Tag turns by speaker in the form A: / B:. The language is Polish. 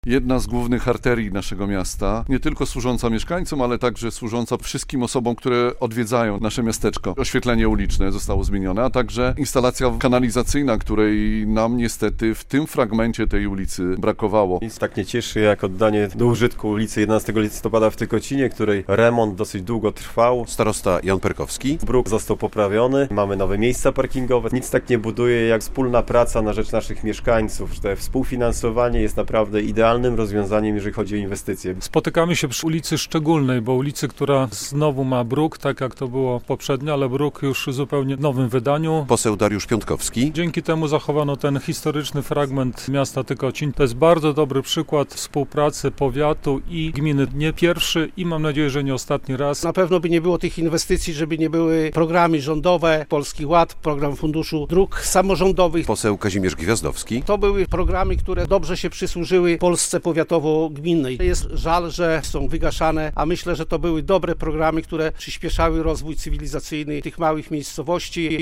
A: Jedna z głównych arterii naszego miasta, nie tylko służąca mieszkańcom, ale także służąca wszystkim osobom, które odwiedzają nasze miasteczko. Oświetlenie uliczne zostało zmienione, a także instalacja kanalizacyjna, której nam niestety w tym fragmencie tej ulicy brakowało.
B: Nic tak nie cieszy jak oddanie do użytku ulicy 11 listopada w Tykocinie, której remont dosyć długo trwał.
C: Starosta Jan Perkowski.
B: Bruk został poprawiony, mamy nowe miejsca parkingowe. Nic tak nie buduje jak wspólna praca na rzecz naszych mieszkańców. Te współfinansowanie jest naprawdę idealnym rozwiązaniem, jeżeli chodzi o inwestycje.
D: Spotykamy się przy ulicy Szczególnej, bo ulicy, która znowu ma bruk, tak jak to było poprzednio, ale bruk już w zupełnie nowym wydaniu.
C: Poseł Dariusz Piątkowski.
D: Dzięki temu zachowano ten historyczny fragment miasta Tykocin. To jest bardzo dobry przykład współpracy powiatu i gminy. Nie pierwszy i mam nadzieję, że nie ostatni raz.
E: Na pewno by nie było tych inwestycji, żeby nie były programy rządowe, Polski Ład, program Funduszu Dróg Samorządowych.
C: Poseł Kazimierz Gwiazdowski.
E: To były programy, które dobrze się przysłużyły Polsce powiatowo-gminnej. Jest żal, że są wygaszane, a myślę, że to były dobre programy, które przyspieszały rozwój cywilizacyjny tych małych miejscowości.